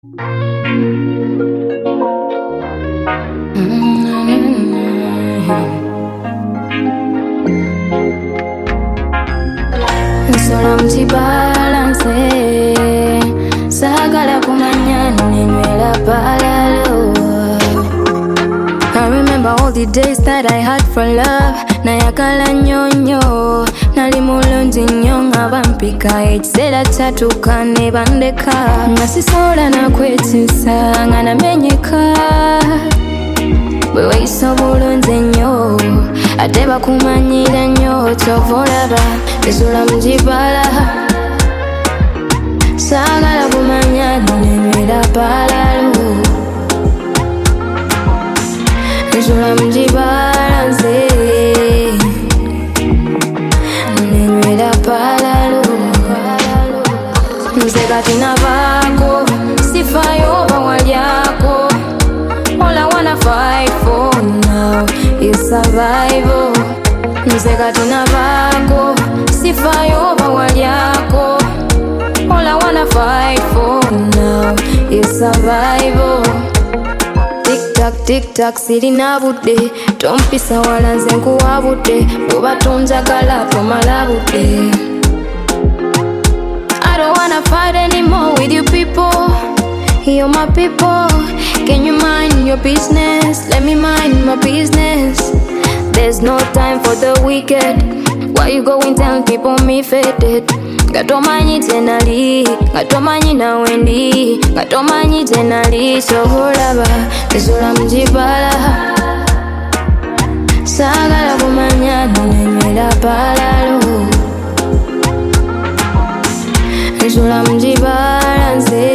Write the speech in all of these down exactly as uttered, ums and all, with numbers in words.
Solo mtibalance sagala kumanya nenywela palalo. I remember all the days that I had for love. Nayagala nyonyo nali mulungi nnyo nga bampika ekiseera kyatuuka ne bandeka nga sisobola nakwekyusa nga namenyeka. Bwe weyisa obulungi ennyo ate bakumanyira nnyo kyova olaba ezula mu kibala. Saagala kumanya nenywera palalo. Ezula mu kibala nze nenywera palalo. Nze kati navaako sifaayo oba walyako. All I wanna fight for now is survival. Nze kati navaako sifaayo oba walyako. All I wanna fight for now is survival. Tick tack, tick tack, sirina budde. Tompisa wala nze nkuwabudde. Bw'oba tonjagala tomala budde. I don't wanna fight anymore with you people. You're my people. Can you mind your business? Let me mind my business. There's no time for the wicked. Why you going telling people me faded? Gatomanyi tenali, gatomanyi na wendi, gatomanyi tenali. So olaba ezula mu kibala. Saagala kumanya nenywera palalo. Ezula mu kibala nze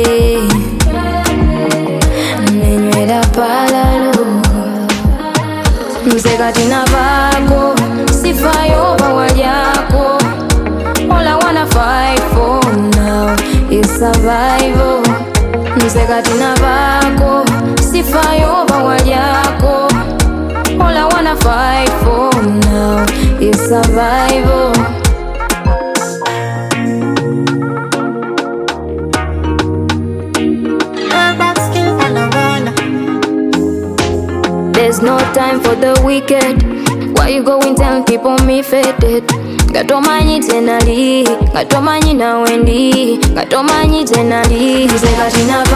nenywera palalo. Nze kati navaako sifaayo oba walyako. All I wanna fight for now is survival. Nze kati navaako sifaayo oba walyako. All I wanna fight for now is survival. There's no time for the wicked. Why you going telling people me faded? Gatomanyi tenali, gatomanyi na wendi, gatomanyi tenali. Nze kati navaako